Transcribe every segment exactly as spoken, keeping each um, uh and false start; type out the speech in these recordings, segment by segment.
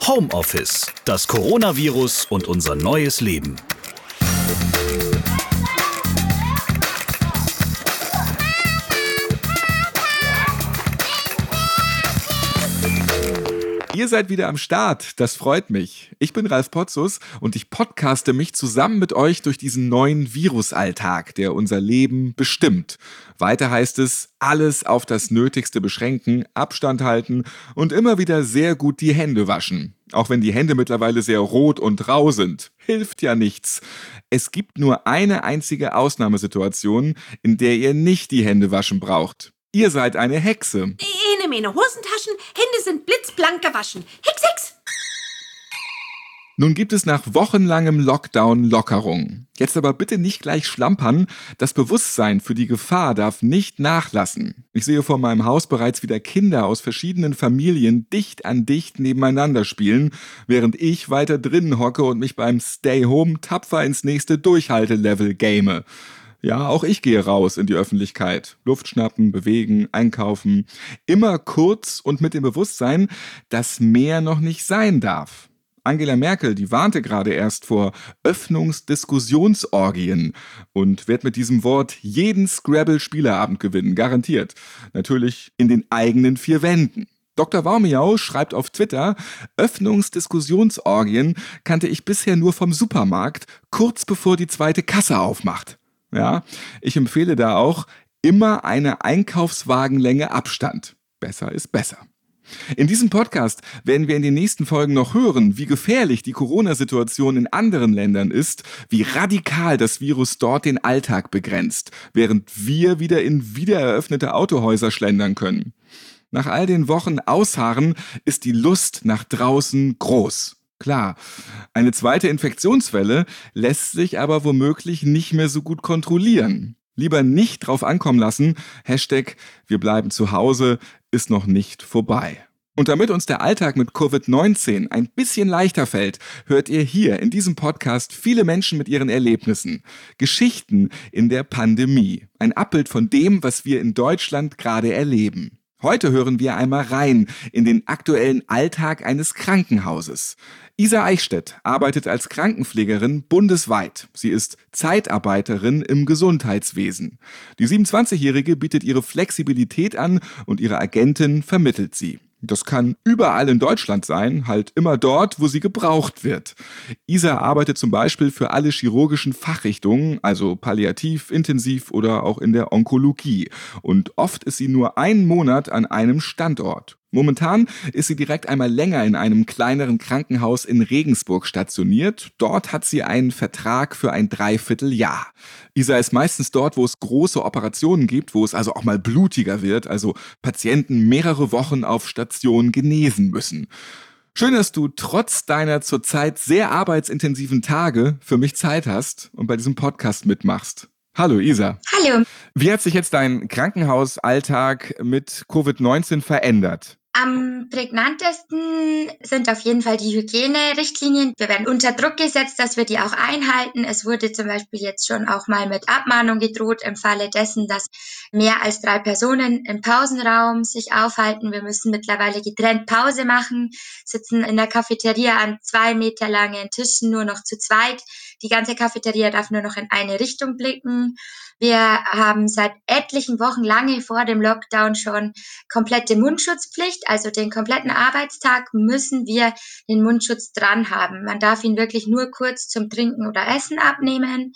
Homeoffice, das Coronavirus und unser neues Leben. Ihr seid wieder am Start, das freut mich. Ich bin Ralf Potzus und ich podcaste mich zusammen mit euch durch diesen neuen Virusalltag, der unser Leben bestimmt. Weiter heißt es, alles auf das Nötigste beschränken, Abstand halten und immer wieder sehr gut die Hände waschen. Auch wenn die Hände mittlerweile sehr rot und rau sind. Hilft ja nichts. Es gibt nur eine einzige Ausnahmesituation, in der ihr nicht die Hände waschen braucht. Ihr seid eine Hexe. Ene, meine Hosentaschen, Hände sind blitzblank gewaschen. Hex, Hex! Nun gibt es nach wochenlangem Lockdown Lockerungen. Jetzt aber bitte nicht gleich schlampern. Das Bewusstsein für die Gefahr darf nicht nachlassen. Ich sehe vor meinem Haus bereits wieder Kinder aus verschiedenen Familien dicht an dicht nebeneinander spielen, während ich weiter drinnen hocke und mich beim Stay Home tapfer ins nächste Durchhaltelevel game. Ja, auch ich gehe raus in die Öffentlichkeit. Luft schnappen, bewegen, einkaufen. Immer kurz und mit dem Bewusstsein, dass mehr noch nicht sein darf. Angela Merkel, die warnte gerade erst vor Öffnungsdiskussionsorgien und wird mit diesem Wort jeden Scrabble-Spieleabend gewinnen, garantiert. Natürlich in den eigenen vier Wänden. Doktor Waumiau schreibt auf Twitter, Öffnungsdiskussionsorgien kannte ich bisher nur vom Supermarkt, kurz bevor die zweite Kasse aufmacht. Ja, ich empfehle da auch immer eine Einkaufswagenlänge Abstand. Besser ist besser. In diesem Podcast werden wir in den nächsten Folgen noch hören, wie gefährlich die Corona-Situation in anderen Ländern ist, wie radikal das Virus dort den Alltag begrenzt, während wir wieder in wiedereröffnete Autohäuser schlendern können. Nach all den Wochen Ausharren ist die Lust nach draußen groß. Klar, eine zweite Infektionswelle lässt sich aber womöglich nicht mehr so gut kontrollieren. Lieber nicht drauf ankommen lassen, Hashtag wir bleiben zu Hause ist noch nicht vorbei. Und damit uns der Alltag mit Covid neunzehn ein bisschen leichter fällt, hört ihr hier in diesem Podcast viele Menschen mit ihren Erlebnissen. Geschichten in der Pandemie. Ein Abbild von dem, was wir in Deutschland gerade erleben. Heute hören wir einmal rein in den aktuellen Alltag eines Krankenhauses. Isa Eichstädt arbeitet als Krankenpflegerin bundesweit. Sie ist Zeitarbeiterin im Gesundheitswesen. Die siebenundzwanzigjährige bietet ihre Flexibilität an und ihre Agentin vermittelt sie. Das kann überall in Deutschland sein, halt immer dort, wo sie gebraucht wird. Isa arbeitet zum Beispiel für alle chirurgischen Fachrichtungen, also palliativ, intensiv oder auch in der Onkologie. Und oft ist sie nur einen Monat an einem Standort. Momentan ist sie direkt einmal länger in einem kleineren Krankenhaus in Regensburg stationiert. Dort hat sie einen Vertrag für ein Dreivierteljahr. Isa ist meistens dort, wo es große Operationen gibt, wo es also auch mal blutiger wird, also Patienten mehrere Wochen auf Station genesen müssen. Schön, dass du trotz deiner zurzeit sehr arbeitsintensiven Tage für mich Zeit hast und bei diesem Podcast mitmachst. Hallo Isa. Hallo. Wie hat sich jetzt dein Krankenhausalltag mit Covid neunzehn verändert? Am prägnantesten sind auf jeden Fall die Hygienerichtlinien. Wir werden unter Druck gesetzt, dass wir die auch einhalten. Es wurde zum Beispiel jetzt schon auch mal mit Abmahnung gedroht im Falle dessen, dass mehr als drei Personen im Pausenraum sich aufhalten. Wir müssen mittlerweile getrennt Pause machen, sitzen in der Cafeteria an zwei Meter langen Tischen nur noch zu zweit. Die ganze Cafeteria darf nur noch in eine Richtung blicken. Wir haben seit etlichen Wochen, lange vor dem Lockdown schon komplette Mundschutzpflicht. Also den kompletten Arbeitstag müssen wir den Mundschutz dran haben. Man darf ihn wirklich nur kurz zum Trinken oder Essen abnehmen.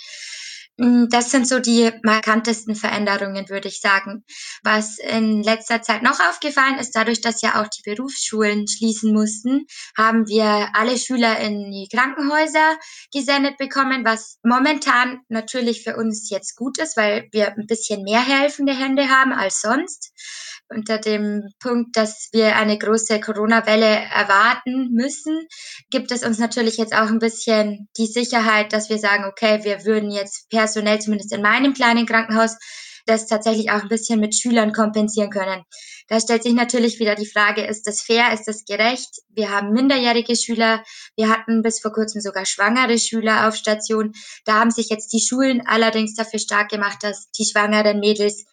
Das sind so die markantesten Veränderungen, würde ich sagen. Was in letzter Zeit noch aufgefallen ist, dadurch, dass ja auch die Berufsschulen schließen mussten, haben wir alle Schüler in die Krankenhäuser gesendet bekommen, was momentan natürlich für uns jetzt gut ist, weil wir ein bisschen mehr helfende Hände haben als sonst. Unter dem Punkt, dass wir eine große Corona-Welle erwarten müssen, gibt es uns natürlich jetzt auch ein bisschen die Sicherheit, dass wir sagen, okay, wir würden jetzt personell, zumindest in meinem kleinen Krankenhaus, das tatsächlich auch ein bisschen mit Schülern kompensieren können. Da stellt sich natürlich wieder die Frage, ist das fair, ist das gerecht? Wir haben minderjährige Schüler, wir hatten bis vor kurzem sogar schwangere Schüler auf Station. Da haben sich jetzt die Schulen allerdings dafür stark gemacht, dass die schwangeren Mädels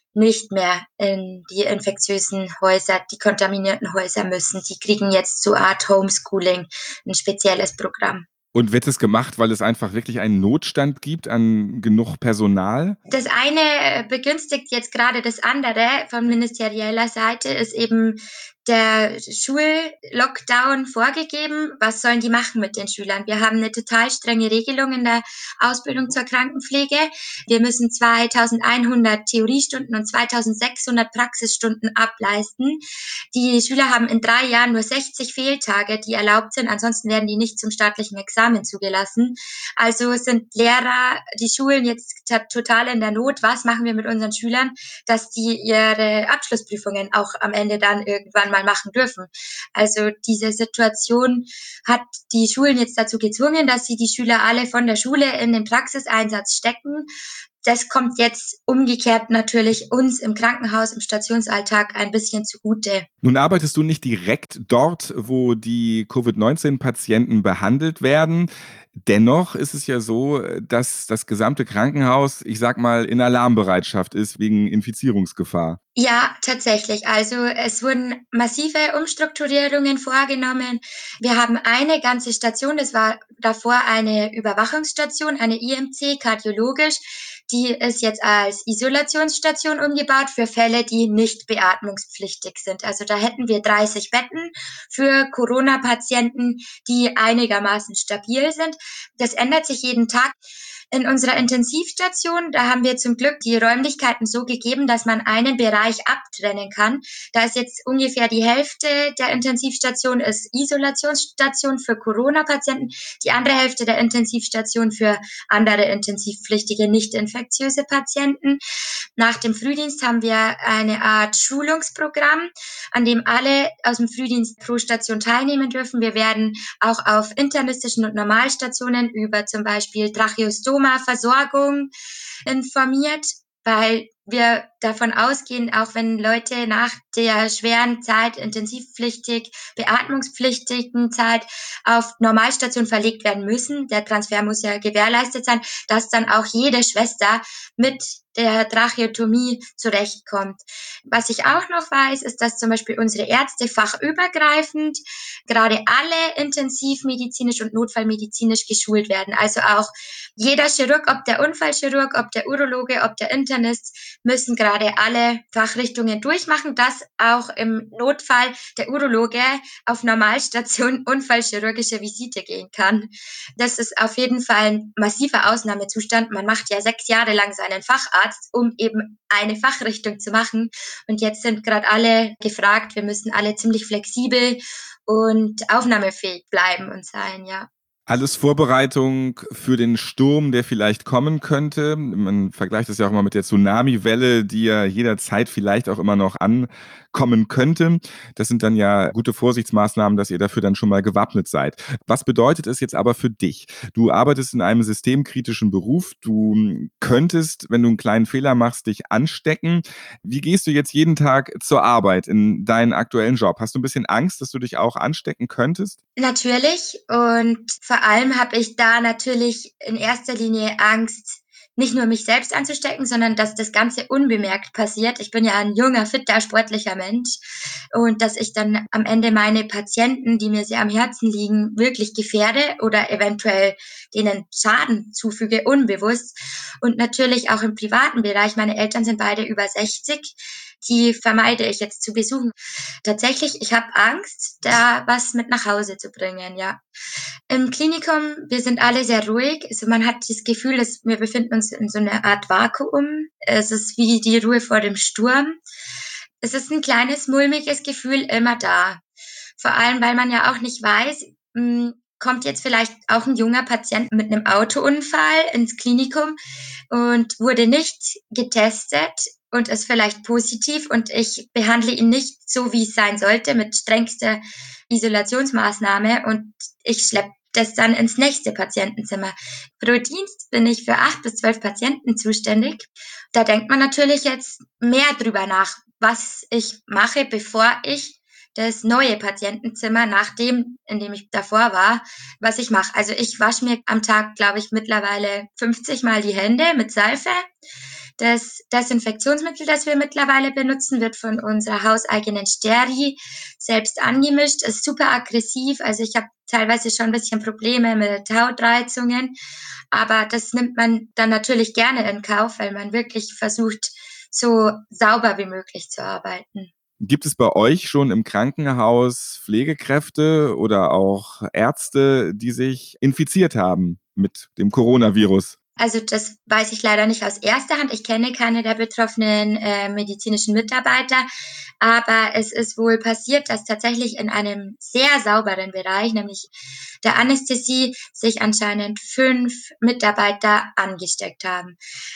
nicht mehr in die infektiösen Häuser, die kontaminierten Häuser müssen. Die kriegen jetzt so Art Homeschooling, ein spezielles Programm. Und wird es gemacht, weil es einfach wirklich einen Notstand gibt an genug Personal? Das eine begünstigt jetzt gerade das andere. Von ministerieller Seite ist eben der Schullockdown vorgegeben. Was sollen die machen mit den Schülern? Wir haben eine total strenge Regelung in der Ausbildung zur Krankenpflege. Wir müssen zweitausendeinhundert Theoriestunden und zweitausendsechshundert Praxisstunden ableisten. Die Schüler haben in drei Jahren nur sechzig Fehltage, die erlaubt sind. Ansonsten werden die nicht zum staatlichen Examen zugelassen. Also sind Lehrer, die Schulen jetzt total in der Not. Was machen wir mit unseren Schülern, dass die ihre Abschlussprüfungen auch am Ende dann irgendwann mal machen dürfen? Also diese Situation hat die Schulen jetzt dazu gezwungen, dass sie die Schüler alle von der Schule in den Praxiseinsatz stecken. Das kommt jetzt umgekehrt natürlich uns im Krankenhaus, im Stationsalltag ein bisschen zugute. Nun arbeitest du nicht direkt dort, wo die Covid neunzehn Patienten behandelt werden. Dennoch ist es ja so, dass das gesamte Krankenhaus, ich sag mal, in Alarmbereitschaft ist wegen Infizierungsgefahr. Ja, tatsächlich. Also es wurden massive Umstrukturierungen vorgenommen. Wir haben eine ganze Station, das war davor eine Überwachungsstation, eine I M C, kardiologisch. Die ist jetzt als Isolationsstation umgebaut für Fälle, die nicht beatmungspflichtig sind. Also da hätten wir dreißig Betten für Corona-Patienten, die einigermaßen stabil sind. Das ändert sich jeden Tag. In unserer Intensivstation, da haben wir zum Glück die Räumlichkeiten so gegeben, dass man einen Bereich abtrennen kann. Da ist jetzt ungefähr die Hälfte der Intensivstation ist Isolationsstation für Corona-Patienten, die andere Hälfte der Intensivstation für andere intensivpflichtige, nicht infektiöse Patienten. Nach dem Frühdienst haben wir eine Art Schulungsprogramm, an dem alle aus dem Frühdienst pro Station teilnehmen dürfen. Wir werden auch auf internistischen und Normalstationen über zum Beispiel Tracheostoma, Versorgung informiert, weil wir davon ausgehen, auch wenn Leute nach der schweren Zeit, intensivpflichtig, beatmungspflichtigen Zeit auf Normalstation verlegt werden müssen, der Transfer muss ja gewährleistet sein, dass dann auch jede Schwester mit der Tracheotomie zurechtkommt. Was ich auch noch weiß, ist, dass zum Beispiel unsere Ärzte fachübergreifend gerade alle intensivmedizinisch und notfallmedizinisch geschult werden. Also auch jeder Chirurg, ob der Unfallchirurg, ob der Urologe, ob der Internist, müssen gerade alle Fachrichtungen durchmachen, dass auch im Notfall der Urologe auf Normalstation unfallchirurgische Visite gehen kann. Das ist auf jeden Fall ein massiver Ausnahmezustand. Man macht ja sechs Jahre lang seinen Facharzt, um eben eine Fachrichtung zu machen. Und jetzt sind gerade alle gefragt, wir müssen alle ziemlich flexibel und aufnahmefähig bleiben und sein, ja. Alles Vorbereitung für den Sturm, der vielleicht kommen könnte. Man vergleicht das ja auch immer mit der Tsunami-Welle, die ja jederzeit vielleicht auch immer noch ankommen könnte. Das sind dann ja gute Vorsichtsmaßnahmen, dass ihr dafür dann schon mal gewappnet seid. Was bedeutet es jetzt aber für dich? Du arbeitest in einem systemkritischen Beruf. Du könntest, wenn du einen kleinen Fehler machst, dich anstecken. Wie gehst du jetzt jeden Tag zur Arbeit in deinen aktuellen Job? Hast du ein bisschen Angst, dass du dich auch anstecken könntest? Natürlich, und vor allem habe ich da natürlich in erster Linie Angst, nicht nur mich selbst anzustecken, sondern dass das Ganze unbemerkt passiert. Ich bin ja ein junger, fitter, sportlicher Mensch und dass ich dann am Ende meine Patienten, die mir sehr am Herzen liegen, wirklich gefährde oder eventuell denen Schaden zufüge, unbewusst. Und natürlich auch im privaten Bereich. Meine Eltern sind beide über sechzig. Die vermeide ich jetzt zu besuchen. Tatsächlich, ich habe Angst, da was mit nach Hause zu bringen, ja. Im Klinikum, wir sind alle sehr ruhig. Also man hat das Gefühl, dass wir befinden uns in so einer Art Vakuum. Es ist wie die Ruhe vor dem Sturm. Es ist ein kleines, mulmiges Gefühl immer da. Vor allem, weil man ja auch nicht weiß, mh, kommt jetzt vielleicht auch ein junger Patient mit einem Autounfall ins Klinikum und wurde nicht getestet und ist vielleicht positiv und ich behandle ihn nicht so, wie es sein sollte, mit strengster Isolationsmaßnahme und ich schleppe das dann ins nächste Patientenzimmer. Pro Dienst bin ich für acht bis zwölf Patienten zuständig. Da denkt man natürlich jetzt mehr drüber nach, was ich mache, bevor ich das neue Patientenzimmer nach dem, in dem ich davor war, was ich mache. Also ich wasche mir am Tag, glaube ich, mittlerweile fünfzig Mal die Hände mit Seife. Das Desinfektionsmittel, das wir mittlerweile benutzen, wird von unserer hauseigenen Steri selbst angemischt, ist super aggressiv. Also ich habe teilweise schon ein bisschen Probleme mit Hautreizungen, aber das nimmt man dann natürlich gerne in Kauf, weil man wirklich versucht, so sauber wie möglich zu arbeiten. Gibt es bei euch schon im Krankenhaus Pflegekräfte oder auch Ärzte, die sich infiziert haben mit dem Coronavirus? Also das weiß ich leider nicht aus erster Hand. Ich kenne keine der betroffenen äh, medizinischen Mitarbeiter, aber es ist wohl passiert, dass tatsächlich in einem sehr sauberen Bereich, nämlich der Anästhesie, sich anscheinend fünf Mitarbeiter angesteckt haben.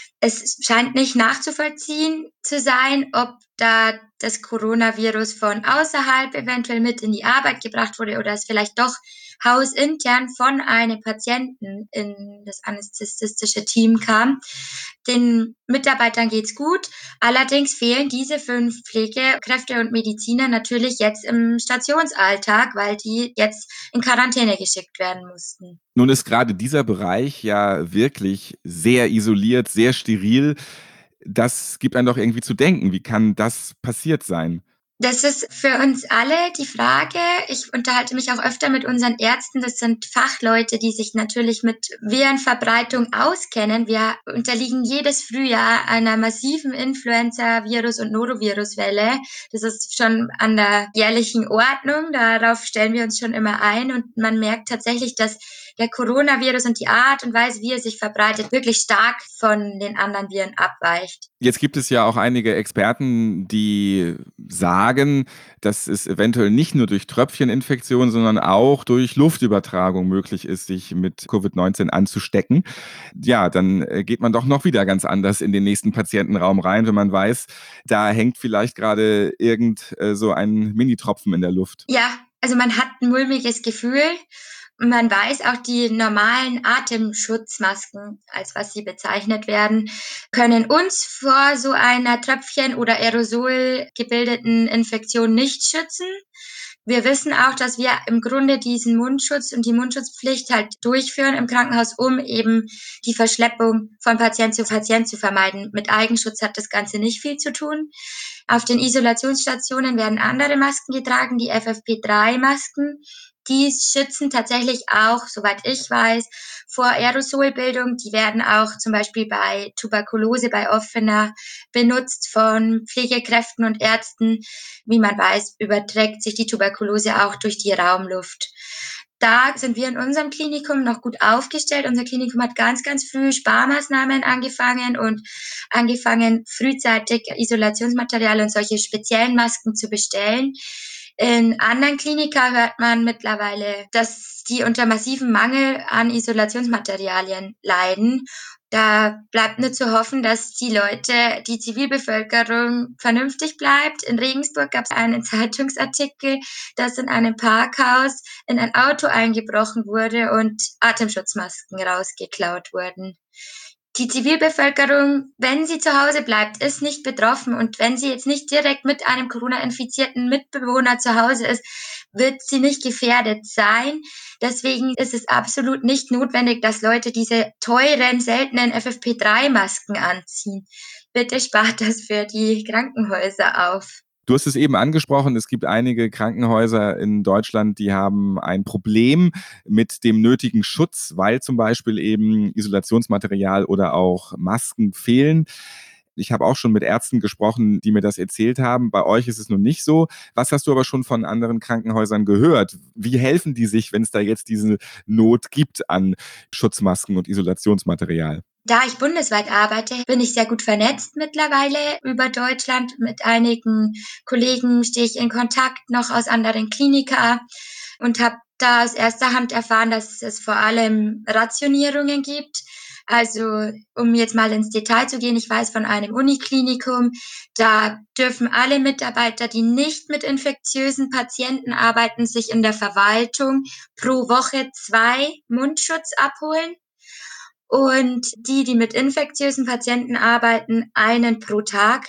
Es scheint nicht nachzuvollziehen zu sein, ob da das Coronavirus von außerhalb eventuell mit in die Arbeit gebracht wurde oder es vielleicht doch hausintern von einem Patienten in das anästhesistische Team kam. Den Mitarbeitern geht's gut. Allerdings fehlen diese fünf Pflegekräfte und Mediziner natürlich jetzt im Stationsalltag, weil die jetzt in Quarantäne geschickt werden mussten. Nun ist gerade dieser Bereich ja wirklich sehr isoliert, sehr steril. Das gibt einem doch irgendwie zu denken. Wie kann das passiert sein? Das ist für uns alle die Frage. Ich unterhalte mich auch öfter mit unseren Ärzten. Das sind Fachleute, die sich natürlich mit Virenverbreitung auskennen. Wir unterliegen jedes Frühjahr einer massiven Influenza-Virus- und Norovirus-Welle. Das ist schon an der jährlichen Ordnung. Darauf stellen wir uns schon immer ein. Und man merkt tatsächlich, dass der Coronavirus und die Art und Weise, wie er sich verbreitet, wirklich stark von den anderen Viren abweicht. Jetzt gibt es ja auch einige Experten, die sagen, dass es eventuell nicht nur durch Tröpfcheninfektion, sondern auch durch Luftübertragung möglich ist, sich mit Covid neunzehn anzustecken. Ja, dann geht man doch noch wieder ganz anders in den nächsten Patientenraum rein, wenn man weiß, da hängt vielleicht gerade irgend so ein Minitropfen in der Luft. Ja, also man hat ein mulmiges Gefühl. Man weiß auch, die normalen Atemschutzmasken, als was sie bezeichnet werden, können uns vor so einer Tröpfchen- oder Aerosol gebildeten Infektion nicht schützen. Wir wissen auch, dass wir im Grunde diesen Mundschutz und die Mundschutzpflicht halt durchführen im Krankenhaus, um eben die Verschleppung von Patient zu Patient zu vermeiden. Mit Eigenschutz hat das Ganze nicht viel zu tun. Auf den Isolationsstationen werden andere Masken getragen, die F F P drei Masken. Die schützen tatsächlich auch, soweit ich weiß, vor Aerosolbildung. Die werden auch zum Beispiel bei Tuberkulose, bei offener benutzt von Pflegekräften und Ärzten. Wie man weiß, überträgt sich die Tuberkulose auch durch die Raumluft. Da sind wir in unserem Klinikum noch gut aufgestellt. Unser Klinikum hat ganz, ganz früh Sparmaßnahmen angefangen und angefangen, frühzeitig Isolationsmaterial und solche speziellen Masken zu bestellen. In anderen Klinika hört man mittlerweile, dass die unter massivem Mangel an Isolationsmaterialien leiden. Da bleibt nur zu hoffen, dass die Leute, die Zivilbevölkerung vernünftig bleibt. In Regensburg gab es einen Zeitungsartikel, dass in einem Parkhaus in ein Auto eingebrochen wurde und Atemschutzmasken rausgeklaut wurden. Die Zivilbevölkerung, wenn sie zu Hause bleibt, ist nicht betroffen. Und wenn sie jetzt nicht direkt mit einem Corona-infizierten Mitbewohner zu Hause ist, wird sie nicht gefährdet sein. Deswegen ist es absolut nicht notwendig, dass Leute diese teuren, seltenen F F P drei Masken anziehen. Bitte spart das für die Krankenhäuser auf. Du hast es eben angesprochen, es gibt einige Krankenhäuser in Deutschland, die haben ein Problem mit dem nötigen Schutz, weil zum Beispiel eben Isolationsmaterial oder auch Masken fehlen. Ich habe auch schon mit Ärzten gesprochen, die mir das erzählt haben. Bei euch ist es nun nicht so. Was hast du aber schon von anderen Krankenhäusern gehört? Wie helfen die sich, wenn es da jetzt diese Not gibt an Schutzmasken und Isolationsmaterial? Da ich bundesweit arbeite, bin ich sehr gut vernetzt mittlerweile über Deutschland. Mit einigen Kollegen stehe ich in Kontakt, noch aus anderen Klinika, und habe da aus erster Hand erfahren, dass es vor allem Rationierungen gibt. Also, um jetzt mal ins Detail zu gehen, ich weiß von einem Uniklinikum, da dürfen alle Mitarbeiter, die nicht mit infektiösen Patienten arbeiten, sich in der Verwaltung pro Woche zwei Mundschutz abholen. Und die, die mit infektiösen Patienten arbeiten, einen pro Tag,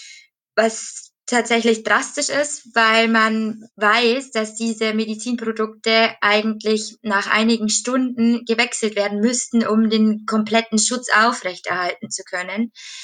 was tatsächlich drastisch ist, weil man weiß, dass diese Medizinprodukte eigentlich nach einigen Stunden gewechselt werden müssten, um den kompletten Schutz aufrechterhalten zu können.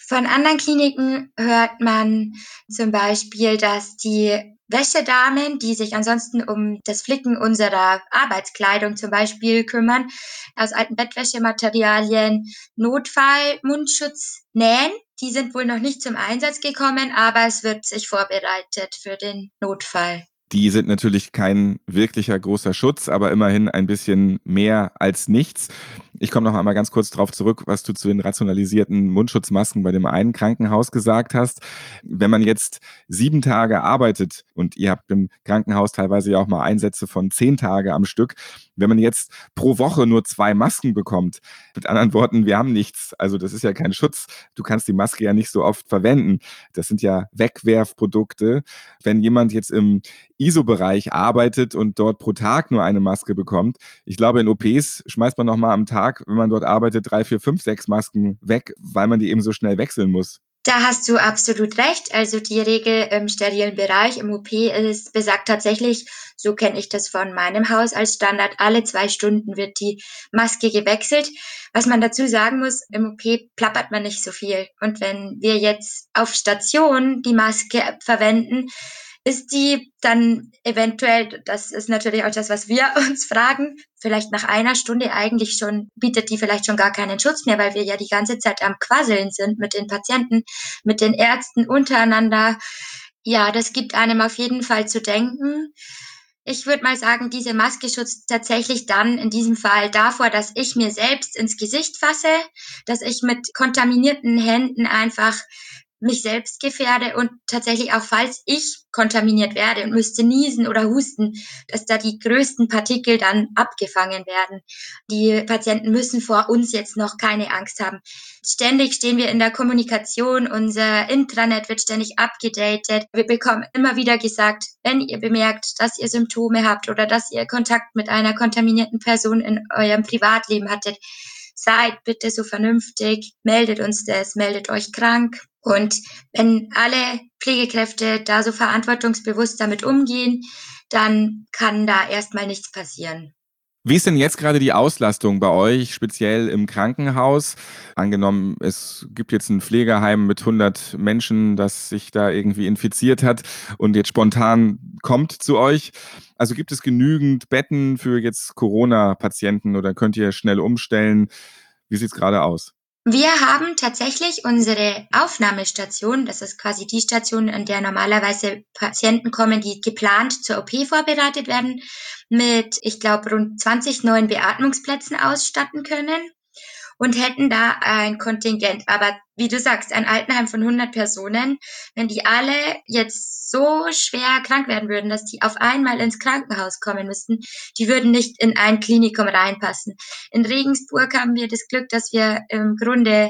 Von anderen Kliniken hört man zum Beispiel, dass die Wäschedamen, die sich ansonsten um das Flicken unserer Arbeitskleidung zum Beispiel kümmern, aus alten Bettwäschematerialien Notfall-Mundschutz nähen. Die sind wohl noch nicht zum Einsatz gekommen, aber es wird sich vorbereitet für den Notfall. Die sind natürlich kein wirklicher großer Schutz, aber immerhin ein bisschen mehr als nichts. Ich komme noch einmal ganz kurz darauf zurück, was du zu den rationalisierten Mundschutzmasken bei dem einen Krankenhaus gesagt hast. Wenn man jetzt sieben Tage arbeitet und ihr habt im Krankenhaus teilweise ja auch mal Einsätze von zehn Tage am Stück, wenn man jetzt pro Woche nur zwei Masken bekommt, mit anderen Worten, wir haben nichts, also das ist ja kein Schutz, du kannst die Maske ja nicht so oft verwenden. Das sind ja Wegwerfprodukte. Wenn jemand jetzt im I S O-Bereich arbeitet und dort pro Tag nur eine Maske bekommt, ich glaube, in O Ps schmeißt man noch mal am Tag, wenn man dort arbeitet, drei, vier, fünf, sechs Masken weg, weil man die eben so schnell wechseln muss. Da hast du absolut recht. Also die Regel im sterilen Bereich im O P ist, besagt tatsächlich, so kenne ich das von meinem Haus als Standard, alle zwei Stunden wird die Maske gewechselt. Was man dazu sagen muss, im O P plappert man nicht so viel. Und wenn wir jetzt auf Station die Maske verwenden, ist die dann eventuell, das ist natürlich auch das, was wir uns fragen, vielleicht nach einer Stunde eigentlich schon, bietet die vielleicht schon gar keinen Schutz mehr, weil wir ja die ganze Zeit am Quasseln sind mit den Patienten, mit den Ärzten untereinander. Ja, das gibt einem auf jeden Fall zu denken. Ich würde mal sagen, diese Maske schützt tatsächlich dann in diesem Fall davor, dass ich mir selbst ins Gesicht fasse, dass ich mit kontaminierten Händen einfach mich selbst gefährde und tatsächlich auch, falls ich kontaminiert werde und müsste niesen oder husten, dass da die größten Partikel dann abgefangen werden. Die Patienten müssen vor uns jetzt noch keine Angst haben. Ständig stehen wir in der Kommunikation, unser Intranet wird ständig abgedatet. Wir bekommen immer wieder gesagt, wenn ihr bemerkt, dass ihr Symptome habt oder dass ihr Kontakt mit einer kontaminierten Person in eurem Privatleben hattet, seid bitte so vernünftig, meldet uns das, meldet euch krank. Und wenn alle Pflegekräfte da so verantwortungsbewusst damit umgehen, dann kann da erstmal nichts passieren. Wie ist denn jetzt gerade die Auslastung bei euch, speziell im Krankenhaus? Angenommen, es gibt jetzt ein Pflegeheim mit hundert Menschen, das sich da irgendwie infiziert hat und jetzt spontan kommt zu euch. Also gibt es genügend Betten für jetzt Corona-Patienten oder könnt ihr schnell umstellen? Wie sieht es gerade aus? Wir haben tatsächlich unsere Aufnahmestation, das ist quasi die Station, an der normalerweise Patienten kommen, die geplant zur O P vorbereitet werden, mit, ich glaube, rund zwanzig neuen Beatmungsplätzen ausstatten können und hätten da ein Kontingent. Aber wie du sagst, ein Altenheim von hundert Personen, wenn die alle jetzt so schwer krank werden würden, dass die auf einmal ins Krankenhaus kommen müssten, die würden nicht in ein Klinikum reinpassen. In Regensburg haben wir das Glück, dass wir im Grunde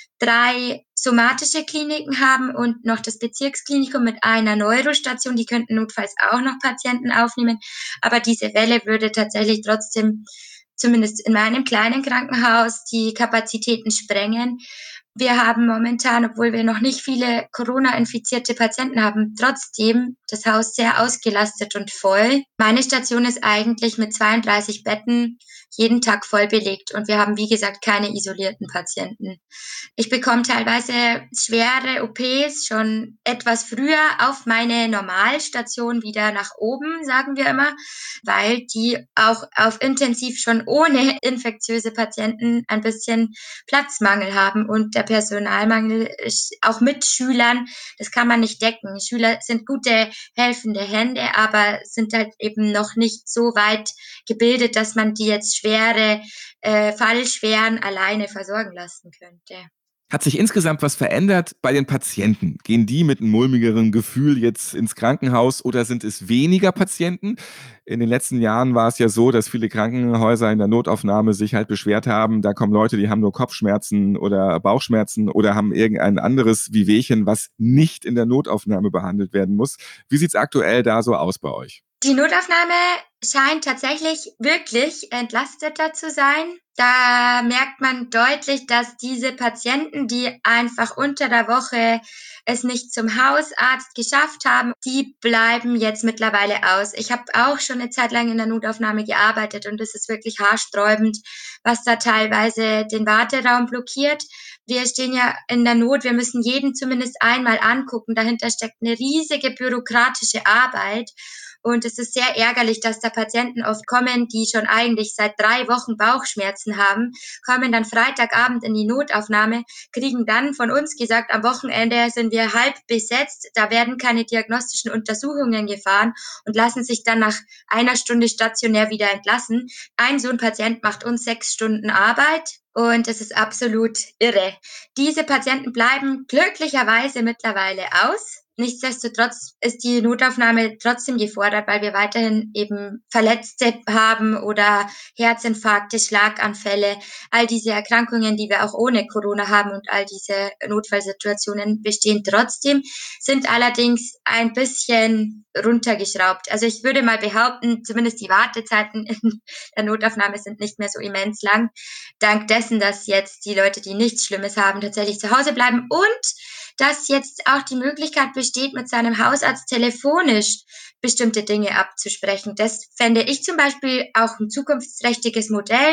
drei somatische Kliniken haben und noch das Bezirksklinikum mit einer Neurostation. Die könnten notfalls auch noch Patienten aufnehmen. Aber diese Welle würde tatsächlich trotzdem, zumindest in meinem kleinen Krankenhaus, die Kapazitäten sprengen. Wir haben momentan, obwohl wir noch nicht viele Corona-infizierte Patienten haben, trotzdem das Haus sehr ausgelastet und voll. Meine Station ist eigentlich mit zweiunddreißig Betten jeden Tag voll belegt und wir haben, wie gesagt, keine isolierten Patienten. Ich bekomme teilweise schwere O Ps schon etwas früher auf meine Normalstation wieder nach oben, sagen wir immer, weil die auch auf Intensiv schon ohne infektiöse Patienten ein bisschen Platzmangel haben und der Personalmangel ist auch mit Schülern, das kann man nicht decken. Schüler sind gute, helfende Hände, aber sind halt eben noch nicht so weit gebildet, dass man die jetzt schwere, äh, Fallschweren alleine versorgen lassen könnte. Hat sich insgesamt was verändert bei den Patienten? Gehen die mit einem mulmigeren Gefühl jetzt ins Krankenhaus oder sind es weniger Patienten? In den letzten Jahren war es ja so, dass viele Krankenhäuser in der Notaufnahme sich halt beschwert haben, da kommen Leute, die haben nur Kopfschmerzen oder Bauchschmerzen oder haben irgendein anderes Wehwehchen, was nicht in der Notaufnahme behandelt werden muss. Wie sieht es aktuell da so aus bei euch? Die Notaufnahme scheint tatsächlich wirklich entlasteter zu sein. Da merkt man deutlich, dass diese Patienten, die einfach unter der Woche es nicht zum Hausarzt geschafft haben, die bleiben jetzt mittlerweile aus. Ich habe auch schon eine Zeit lang in der Notaufnahme gearbeitet und es ist wirklich haarsträubend, was da teilweise den Warteraum blockiert. Wir stehen ja in der Not, wir müssen jeden zumindest einmal angucken. Dahinter steckt eine riesige bürokratische Arbeit. Und es ist sehr ärgerlich, dass da Patienten oft kommen, die schon eigentlich seit drei Wochen Bauchschmerzen haben, kommen dann Freitagabend in die Notaufnahme, kriegen dann von uns gesagt, am Wochenende sind wir halb besetzt, da werden keine diagnostischen Untersuchungen gefahren und lassen sich dann nach einer Stunde stationär wieder entlassen. Ein so ein Patient macht uns sechs Stunden Arbeit. Und es ist absolut irre. Diese Patienten bleiben glücklicherweise mittlerweile aus. Nichtsdestotrotz ist die Notaufnahme trotzdem gefordert, weil wir weiterhin eben Verletzte haben oder Herzinfarkte, Schlaganfälle, all diese Erkrankungen, die wir auch ohne Corona haben und all diese Notfallsituationen bestehen trotzdem, sind allerdings ein bisschen runtergeschraubt. Also ich würde mal behaupten, zumindest die Wartezeiten in der Notaufnahme sind nicht mehr so immens lang. Dank dessen, dass jetzt die Leute, die nichts Schlimmes haben, tatsächlich zu Hause bleiben und dass jetzt auch die Möglichkeit besteht, mit seinem Hausarzt telefonisch bestimmte Dinge abzusprechen. Das fände ich zum Beispiel auch ein zukunftsträchtiges Modell.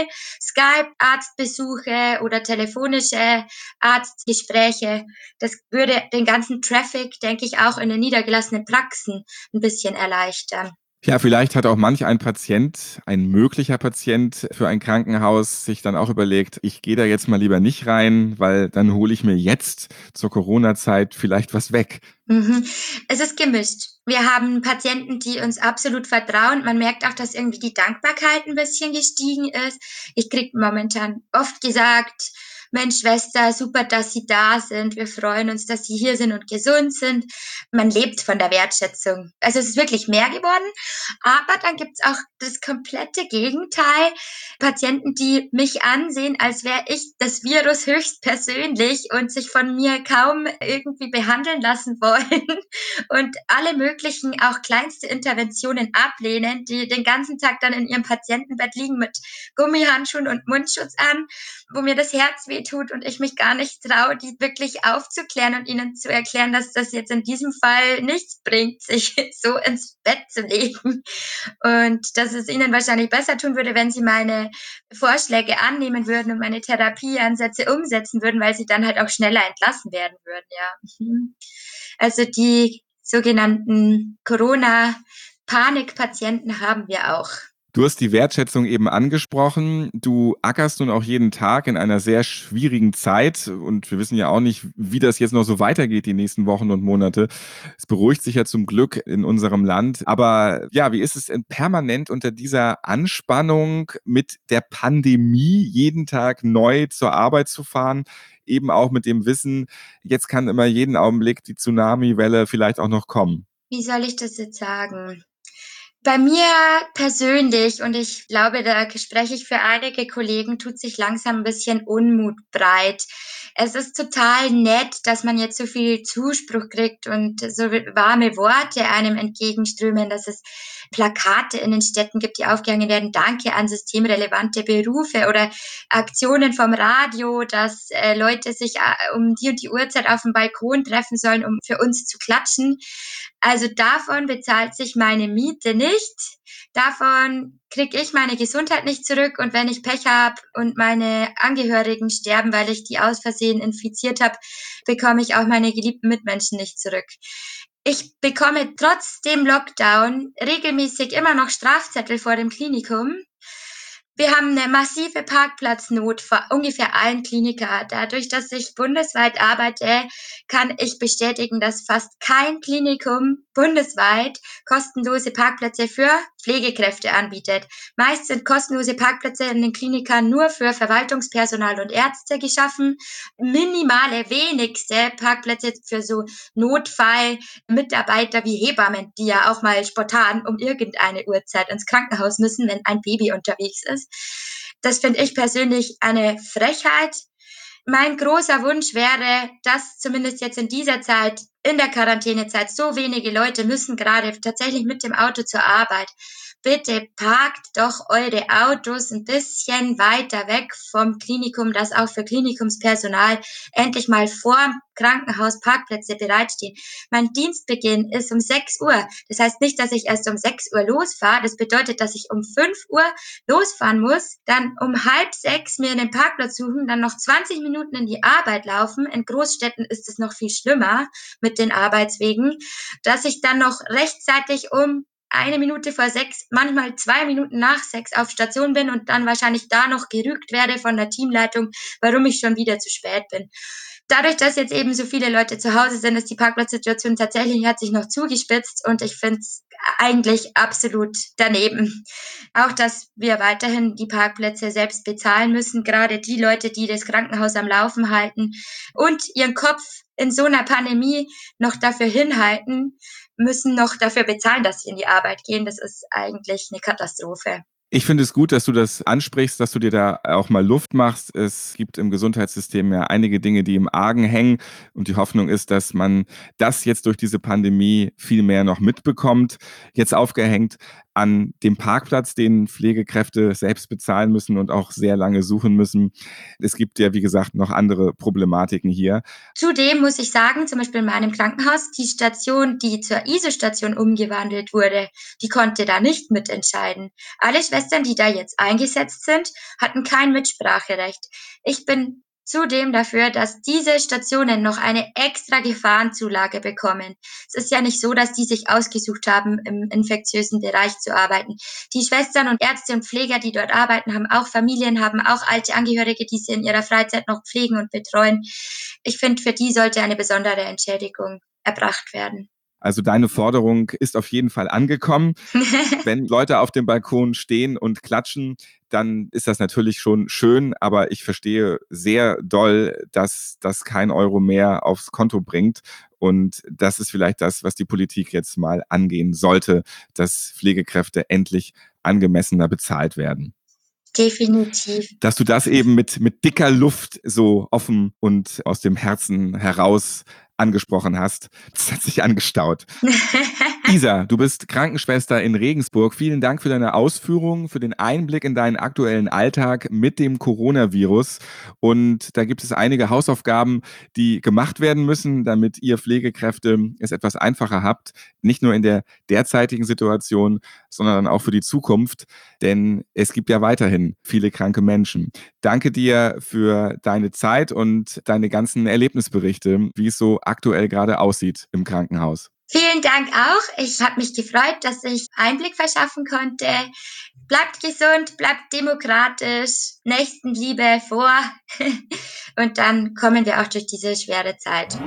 Skype-Arztbesuche oder telefonische Arztgespräche. Das würde den ganzen Traffic, denke ich, auch in den niedergelassenen Praxen ein bisschen erleichtern. Ja, vielleicht hat auch manch ein Patient, ein möglicher Patient für ein Krankenhaus sich dann auch überlegt, ich gehe da jetzt mal lieber nicht rein, weil dann hole ich mir jetzt zur Corona-Zeit vielleicht was weg. Mhm. Es ist gemischt. Wir haben Patienten, die uns absolut vertrauen. Man merkt auch, dass irgendwie die Dankbarkeit ein bisschen gestiegen ist. Ich kriege momentan oft gesagt, Mensch, Schwester, super, dass Sie da sind. Wir freuen uns, dass Sie hier sind und gesund sind. Man lebt von der Wertschätzung. Also es ist wirklich mehr geworden. Aber dann gibt's auch das komplette Gegenteil. Patienten, die mich ansehen, als wäre ich das Virus höchstpersönlich und sich von mir kaum irgendwie behandeln lassen wollen und alle möglichen, auch kleinste Interventionen ablehnen, die den ganzen Tag dann in ihrem Patientenbett liegen mit Gummihandschuhen und Mundschutz an, wo mir das Herz wehtut und ich mich gar nicht traue, die wirklich aufzuklären und ihnen zu erklären, dass das jetzt in diesem Fall nichts bringt, sich so ins Bett zu legen und dass es ihnen wahrscheinlich besser tun würde, wenn sie meine Vorschläge annehmen würden und meine Therapieansätze umsetzen würden, weil sie dann halt auch schneller entlassen werden würden, ja. Also die sogenannten Corona-Panikpatienten haben wir auch. Du hast die Wertschätzung eben angesprochen. Du ackerst nun auch jeden Tag in einer sehr schwierigen Zeit und wir wissen ja auch nicht, wie das jetzt noch so weitergeht die nächsten Wochen und Monate. Es beruhigt sich ja zum Glück in unserem Land. Aber ja, wie ist es denn permanent unter dieser Anspannung mit der Pandemie jeden Tag neu zur Arbeit zu fahren? Eben auch mit dem Wissen, jetzt kann immer jeden Augenblick die Tsunami-Welle vielleicht auch noch kommen. Wie soll ich das jetzt sagen? Bei mir persönlich, und ich glaube, da spreche ich für einige Kollegen, tut sich langsam ein bisschen Unmut breit. Es ist total nett, dass man jetzt so viel Zuspruch kriegt und so warme Worte einem entgegenströmen, dass es Plakate in den Städten gibt, die aufgehangen werden, Danke an systemrelevante Berufe oder Aktionen vom Radio, dass äh, Leute sich äh, um die und die Uhrzeit auf dem Balkon treffen sollen, um für uns zu klatschen. Also davon bezahlt sich meine Miete nicht. Davon kriege ich meine Gesundheit nicht zurück. Und wenn ich Pech habe und meine Angehörigen sterben, weil ich die aus Versehen infiziert habe, bekomme ich auch meine geliebten Mitmenschen nicht zurück. Ich bekomme trotz dem Lockdown regelmäßig immer noch Strafzettel vor dem Klinikum. Wir haben eine massive Parkplatznot vor ungefähr allen Kliniken. Dadurch, dass ich bundesweit arbeite, kann ich bestätigen, dass fast kein Klinikum bundesweit kostenlose Parkplätze für Pflegekräfte anbietet. Meist sind kostenlose Parkplätze in den Kliniken nur für Verwaltungspersonal und Ärzte geschaffen. Minimale, wenigste Parkplätze für so Notfallmitarbeiter wie Hebammen, die ja auch mal spontan um irgendeine Uhrzeit ins Krankenhaus müssen, wenn ein Baby unterwegs ist. Das finde ich persönlich eine Frechheit. Mein großer Wunsch wäre, dass zumindest jetzt in dieser Zeit in der Quarantänezeit, so wenige Leute müssen gerade tatsächlich mit dem Auto zur Arbeit. Bitte parkt doch eure Autos ein bisschen weiter weg vom Klinikum, dass auch für Klinikumspersonal endlich mal vorm Krankenhaus Parkplätze bereitstehen. Mein Dienstbeginn ist um sechs Uhr. Das heißt nicht, dass ich erst um sechs Uhr losfahre. Das bedeutet, dass ich um fünf Uhr losfahren muss, dann um halb sechs mir einen Parkplatz suchen, dann noch zwanzig Minuten in die Arbeit laufen. In Großstädten ist es noch viel schlimmer mit den Arbeitswegen, dass ich dann noch rechtzeitig um eine Minute vor sechs, manchmal zwei Minuten nach sechs auf Station bin und dann wahrscheinlich da noch gerügt werde von der Teamleitung, warum ich schon wieder zu spät bin. Dadurch, dass jetzt eben so viele Leute zu Hause sind, ist die Parkplatzsituation tatsächlich, hat sich noch zugespitzt und ich finde es eigentlich absolut daneben. Auch, dass wir weiterhin die Parkplätze selbst bezahlen müssen, gerade die Leute, die das Krankenhaus am Laufen halten und ihren Kopf in so einer Pandemie noch dafür hinhalten, müssen noch dafür bezahlen, dass sie in die Arbeit gehen. Das ist eigentlich eine Katastrophe. Ich finde es gut, dass du das ansprichst, dass du dir da auch mal Luft machst. Es gibt im Gesundheitssystem ja einige Dinge, die im Argen hängen. Und die Hoffnung ist, dass man das jetzt durch diese Pandemie viel mehr noch mitbekommt. Jetzt aufgehängt an dem Parkplatz, den Pflegekräfte selbst bezahlen müssen und auch sehr lange suchen müssen. Es gibt ja, wie gesagt, noch andere Problematiken hier. Zudem muss ich sagen, zum Beispiel in meinem Krankenhaus, die Station, die zur I S O-Station umgewandelt wurde, die konnte da nicht mitentscheiden. Alle Schwestern, die da jetzt eingesetzt sind, hatten kein Mitspracherecht. Ich bin zudem dafür, dass diese Stationen noch eine extra Gefahrenzulage bekommen. Es ist ja nicht so, dass die sich ausgesucht haben, im infektiösen Bereich zu arbeiten. Die Schwestern und Ärzte und Pfleger, die dort arbeiten, haben auch Familien, haben auch alte Angehörige, die sie in ihrer Freizeit noch pflegen und betreuen. Ich finde, für die sollte eine besondere Entschädigung erbracht werden. Also deine Forderung ist auf jeden Fall angekommen. Wenn Leute auf dem Balkon stehen und klatschen, dann ist das natürlich schon schön, aber ich verstehe sehr doll, dass das kein Euro mehr aufs Konto bringt. Und das ist vielleicht das, was die Politik jetzt mal angehen sollte, dass Pflegekräfte endlich angemessener bezahlt werden. Definitiv. Dass du das eben mit, mit dicker Luft so offen und aus dem Herzen heraus angesprochen hast. Das hat sich angestaut. Isa, du bist Krankenschwester in Regensburg. Vielen Dank für deine Ausführungen, für den Einblick in deinen aktuellen Alltag mit dem Coronavirus. Und da gibt es einige Hausaufgaben, die gemacht werden müssen, damit ihr Pflegekräfte es etwas einfacher habt. Nicht nur in der derzeitigen Situation, sondern auch für die Zukunft. Denn es gibt ja weiterhin viele kranke Menschen. Danke dir für deine Zeit und deine ganzen Erlebnisberichte, wie es so aktuell gerade aussieht im Krankenhaus. Vielen Dank auch. Ich habe mich gefreut, dass ich Einblick verschaffen konnte. Bleibt gesund, bleibt demokratisch, Nächstenliebe vor und dann kommen wir auch durch diese schwere Zeit.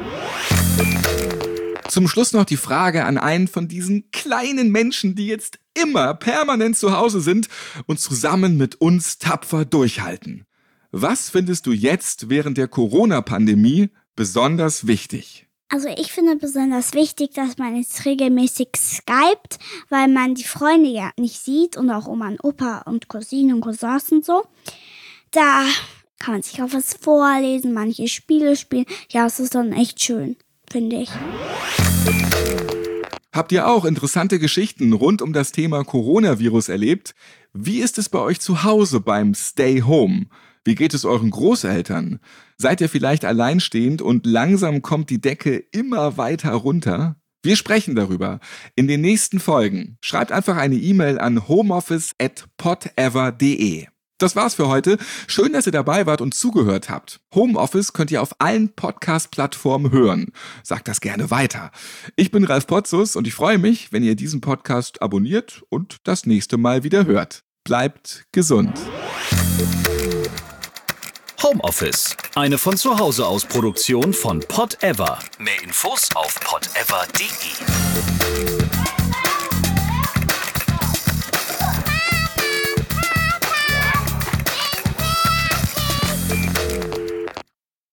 Zum Schluss noch die Frage an einen von diesen kleinen Menschen, die jetzt immer permanent zu Hause sind und zusammen mit uns tapfer durchhalten. Was findest du jetzt während der Corona-Pandemie besonders wichtig? Also ich finde besonders wichtig, dass man jetzt regelmäßig skypt, weil man die Freunde ja nicht sieht und auch Oma und Opa und Cousinen und Cousins und so. Da kann man sich auch was vorlesen, manche Spiele spielen. Ja, es ist dann echt schön, finde ich. Habt ihr auch interessante Geschichten rund um das Thema Coronavirus erlebt? Wie ist es bei euch zu Hause beim Stay Home? Wie geht es euren Großeltern? Seid ihr vielleicht alleinstehend und langsam kommt die Decke immer weiter runter? Wir sprechen darüber in den nächsten Folgen. Schreibt einfach eine E-Mail an homeoffice at podever punkt de. Das war's für heute. Schön, dass ihr dabei wart und zugehört habt. Homeoffice könnt ihr auf allen Podcast-Plattformen hören. Sagt das gerne weiter. Ich bin Ralf Potzus und ich freue mich, wenn ihr diesen Podcast abonniert und das nächste Mal wieder hört. Bleibt gesund. Homeoffice, eine von zu Hause aus Produktion von Podever. Mehr Infos auf podever punkt de.